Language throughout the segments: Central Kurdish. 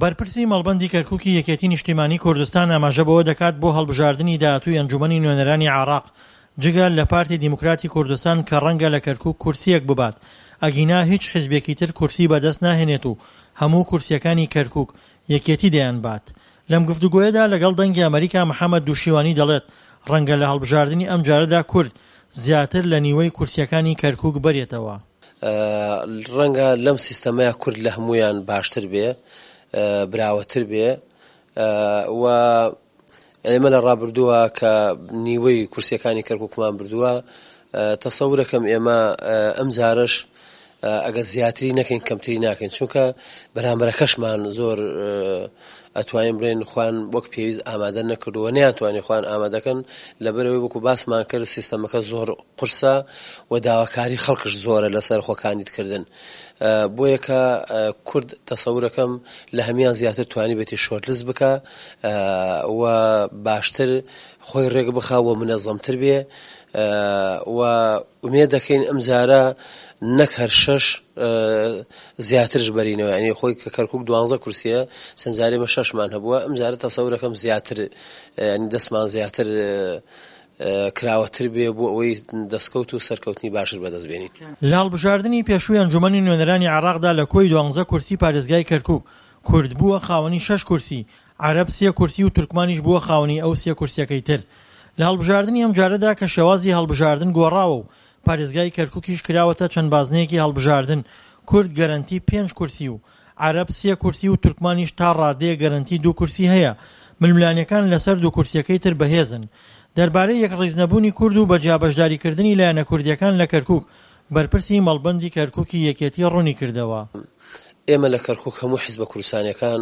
بەرپرسی مەڵبەندی کەرکووکی یەکێتی نیشتیمانی کوردستان ئاماژە بەوە دەکات بۆ هەڵبژاردننی داهاتووی ئەنجومەنی نوێنەرانی عێراق جگە لە پارتی دیموکراتی کوردستان کە ڕەنگە لە کەرکووک کورسیەک ببات ئەگینا هیچ حیزبێکی تر کورسی بەدەست ناهێنێت و هەموو کورسیەکانی کەرکووک یەکێتی دەیان بات. لەم گفتوگۆیەدا لەگەڵ دەنگی ئەمریکا محەممەد دووشیوانی دەڵێت ڕەنگە لە هەڵبژاردننی ئەم جارەدا کورد زیاتر لە نیوەی کورسیەکانی کەرکووک بەرێتەوە. ڕەنگە لەم سیستەمەیە کورد لە هەمویان باشتر بێ، براوەتر بێ و ئێمە لە ڕابردووە کە نیوەی کورسیەکانی کەرکووکمان بردووە تەسەورەکەم ئێمە ئەم جارش ئەگە زیاتری نەکەین کەمتری ناکەین چونکە بەرامبەرەکەشمان زۆر ئەتوانین بڵێن خوان وەک پێویست ئامادە نەکردووە نەیانتوانین خوان ئامادەکەن لەبەرەوەی وەکو باسمان کرد سیستەمەکە زۆر قورسە و داواکاری خەڵکش زۆرە لەسەر خۆکاندیدکردن بۆیە کە کورد تەسەورەکەم لە هەمیان زیاتر توانی بێتی شۆرتلست بکە و باشتر خۆی ڕێک بخا و منەظەمتر بێ و ئومێد دەکەین ئەم جارە نەک هەر شەش زیاترش بەرینەوە ینی خۆی کە کەرکووک 12 کورسیە چەند جارێمە 6مان هەبووە ئەم جارە تەسەورەکەم زیاتر ینی دەستمان زیاتر کراوەتر بێ بۆ ئەوەی دەستکەوت و سەرکەوتنی باشتر بەدەست بێنین. لە هەڵبژاردننی پێشووی ئەنجومەنی نوێنەرانی عێراقدا لە کۆی 12 کورسی پارێزگای کەرکووک کورد بووە خاوەنی 6 کورسی، عەرەب 3 کورسی و تورکمانیش بووە خاوەنی ئەو 3 کورسیەکەی تر. لە هەڵبژاردننی ئەم جارەدا کە شێوازی هەڵبژاردن گۆڕاوە و پارێزگای کەرکووکیش کراوەتە چەند بازنەیەکی هەڵبژاردن، کورد گەرەنتی 5 کورسی و عەرەب 3 کورسی و تورکمانیش تا ڕادەیە گەرەنتی 2 کورسی هەیە. ململانیەکان لەسەر 2 کورسیەکەی تر بەهێزن. دەربارەی یەکڕیزنەبوونی کورد و بەجیابەشداریکردنی لایەنە کوردیەکان لە کەرکووک بەرپرسی مەڵبەندی کەرکووکی یەکێتی ڕوونی کردەوە. ئێمە لە کەرکووک هەموو حیزبە کوردستانیەکان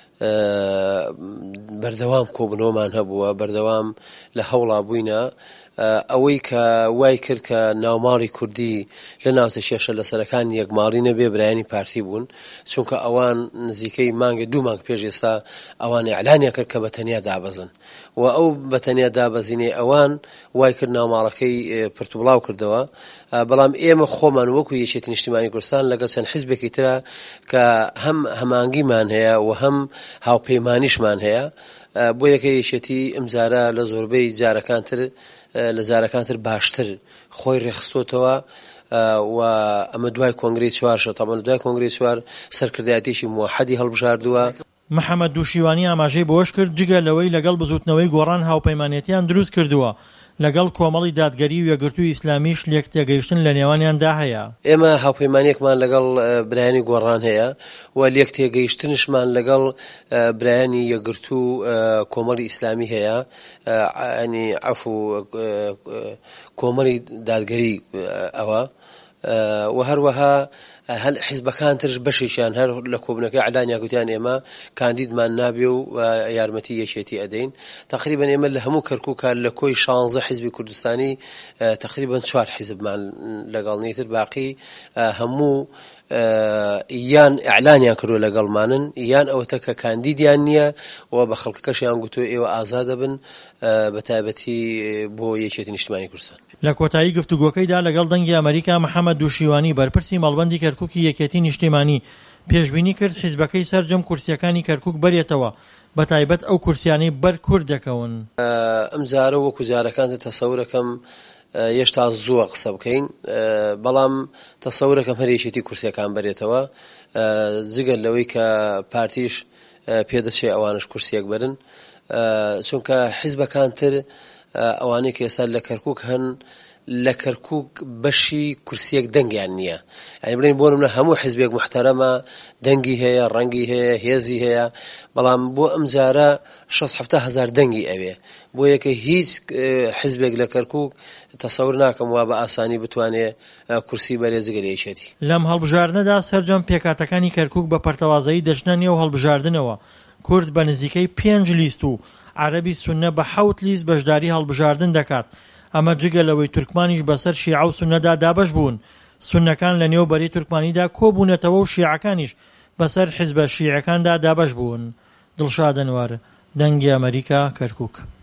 بەردەوام کۆبنەوەمان هەبووە، بەردەوام لە هەوڵا بووینە ئەوەی کە وای کرد کە ناوماڵی کوردی لە ناوچە شێشە لە سەرەکان یەکماڵی نەبێ برایانی پارتی بوون چونکە ئەوان نزیکەی مانگە 2 مانگ پێش ئێستا ئەوان ئیعلانیان کرد کە بەتەنیا دابەزن و ئەو بەتەنیا دابەزینێ ئەوان وای کرد ناوماڵەکەی پرتوبڵاو کردەوە. بەڵام ئێمە خۆمان وەکو یەکێتی نیشتیمانی کوردستان لەگەڵ چەند حیزبێکی ترە کە هەم هەمانگیمان هەیە و هەم هاوپەیمانیشمان هەیە بۆ یەکە یەکێتی ئەم جارە لە زۆربەی جارەکان تر باشتر خۆی ڕێخستۆتەوە و ئەمە دوای کۆنگرەی 4 تەمان دوای کۆنگرەی 4 سەرکردایەتیشی موحەدی هەڵبژاردووە. محەممەد دووشیوانی ئاماژەی بۆش کرد جگە لەوەی لەگەڵ بزوتنەوەی گۆڕان هاوپەیمانێتیان دروست کردووە لەگەڵ کۆمەڵی دادگەری و یەکگرتووی ئیسلامیش لێک تێگەیشتن لە نێوانیاندا هەیە. ئێمە هاوپەیمانیەکمان لەگەڵ برایانی گۆڕان هەیە و لێک تێگەیشتنشمان لەگەڵ برایانی یەکگرتوو کۆمەڵی ئیسلامی هەیە ینی عەفو کۆمەڵی دادگەری ئەوە و هەروەها هەل حیزبەکان ترش بەشێکیان هەر لە کۆبنەکەی ئەعلانیان گوتیان ئێمە کاندیدمان نابێ و یارمەتی یەکێتی ئەدەین. تقریبا ئێمە لە هەموو کەرکووکە لە کۆی 16 حیزبی کوردستانی تقریبا 4 حیزبمان لەگەڵ تر باقی هەموو یان ئیعلانیان کردو لەگەڵمانن یان ئەوەتە کە کاندیدیان نییە و بە خەڵکەکەشیان گوتۆ ئێوە ئازادە بن بە تایبەتی بۆ یەکێتی نیشتیمانی کوردستان. لە کۆتایی گفتوگۆکەیدا لەگەڵ دەنگی ئەمریکا محەممەد دووشیوانی بەرپرسی مەڵبەندی کەرکووکی یەکێتی نیشتیمانی پێشبینی کرد حیزبەکەی سەرجەم کورسیەکانی کەرکووک بەرێتەوە بە تایبەت ئەو کورسیانەی بەر کورد دەکەون. ئەم جارە وەکو جارەکان تەسەورەکەم هێشتا زووە قسە بکەین بەڵام تەسەورەکەم هەر یەکێتی کورسیەکان بەرێتەوە جگەل لەوەی کە پارتیش پێدەچێ ئەوانش کورسیەک بەرن چونکە حیزبەکان تر ئەوانەی کە ئێستا لە کەرکووک هەن لە کەرکووک بەشی کورسیەک دەنگیان نییە ینی بڵێن بۆ نمونە هەموو حیزبێک محتەرەمە دەنگی هەیە ڕەنگی هەیە هێزی هەیە بەڵام بۆ ئەم جارە 6 هەزار دەنگی ئەوێ بۆ یەکە هیچ حیزبێک لە کەرکووک تەسەور ناکەم وا بە ئاسانی بتوانێت کورسی بەرێ جگەل یەکێتی. لەم هەڵبژاردنەدا سەرجەم پێکاتەکانی کەرکووک بە پەرتەوازایی دەچنە نێو هەڵبژاردنەوە کورد بە نزیکەی 5 لیست و عەرەبی سوننە بە 7 لیست بەشداری هەڵبژاردن دەکات. ئەمە جگەلەوەی تورکمانیش بەسەر شیعە و سوننەدا دابەش بوون. سوننەکان لە نێوبەری تورکمانیدا کۆبوونەتەوە و شیعەکانیش بەسەر حیزبە شیعەکاندا دابەش بوون. دڵشاد ئەنوار، دەنگی ئەمریکا، کەرکووک.